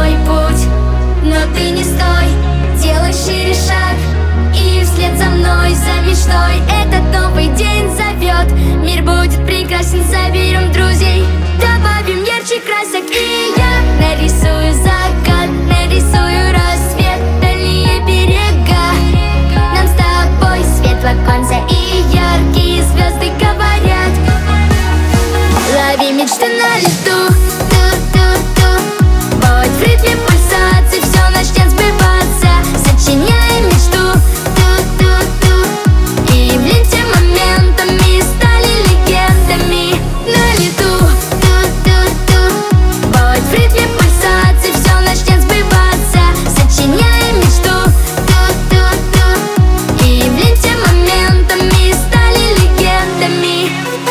свой путь, но ты не стой, делай шире шаг и вслед за мной, за мечтой. Этот новый день зовет, мир будет прекрасен, соберем друзей, добавим ярче красок. И я нарисую закат, нарисую рассвет, дальние берега. Нам с тобой светло конца и яркие звезды говорят: лови мечты на лету. Будь в ритме пульсации, все начнет сбываться. Сочиняем мечту, и в ленте моментами стали легендами. На лету, будь в ритме пульсации, все начнет сбываться. Сочиняем мечту, и в ленте моментами стали легендами.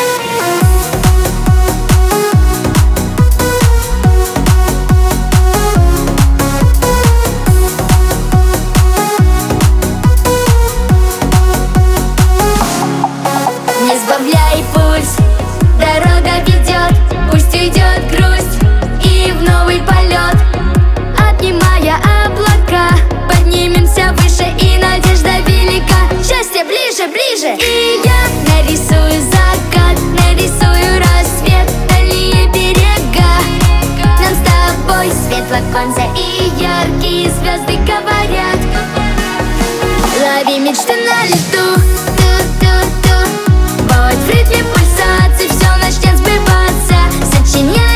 Не сбавляй пульс, дорога ведет, пусть уйдет грусть и в новый полет. Обнимая облака, поднимемся выше, и надежда велика. Счастье ближе, ближе. И я нарисую закат, нарисую рассвет, дальние берега. Нам с тобой светло конца и яркие звезды говорят: лови мечты на лету. Будь в ритме пульсации, все начнет сбываться. Сочиняй